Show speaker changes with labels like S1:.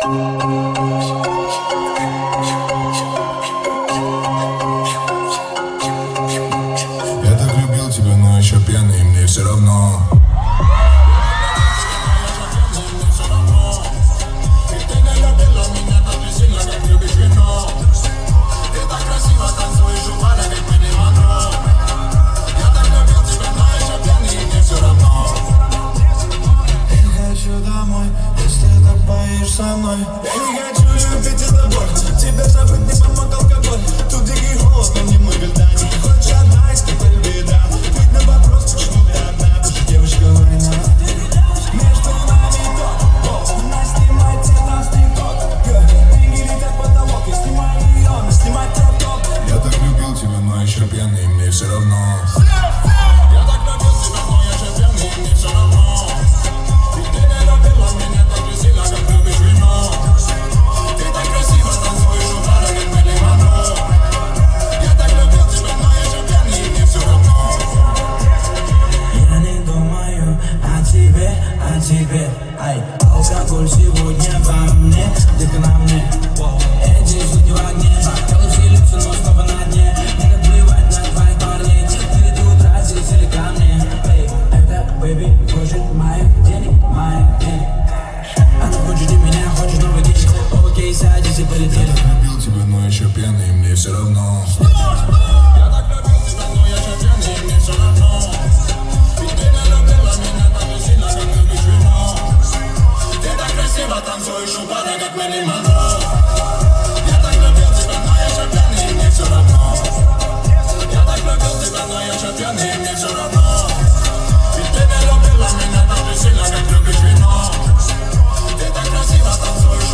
S1: Я так любил тебя, но еще пьяный, мне все равно. Со мной. Я не хочу любить из-за боли. Тебя забыть не помог алкоголь. Тут дикий холод, но не мы беда. Не хочешь одна, и теперь беда. Ведь на вопрос, почему ты одна, ты же девочка война. Между нами тот, она снимает цвета в тик-ток. Деньги летят в потолок, и снимай ее, но снимай топ-топ. Я так любил тебя, но еще пьяный, мне все равно. Я так любил тебя, но я же пьяный, мне все равно. И ты не любила меня так же сильно, как любишь вино. Ты так красиво танцуешь у бара, как Мэрилин Монро. Я так любил тебя, но я же пьяный, мне все равно.
S2: Я не думаю о тебе, ай. Алкоголь сегодня во мне, ты на мне. Эти звуки в огне, бокалы все лица, но снова на дне. Мне наплевать на твоих парней, ты тут разлетели ко мне. Это, бэйби, хочет моих денег. Она хочет и меня, хочет новый день. Окей, садись и полетели.
S1: Я так любил тебя, но еще пьяный, мне все равно.
S3: Я так любил тебя, но я же пьяный, мне все равно. Ведь ты не любила меня так же сильно, как любишь вино. Ты так красиво танцуешь у бара, как Мэрилин Монро. Я так любил тебя, но я же пьяный, мне все равно. Я так любил тебя, но я же пьяный, мне все равно. Ведь ты не любила меня так же сильно, как любишь вино. Ты так красиво танцуешь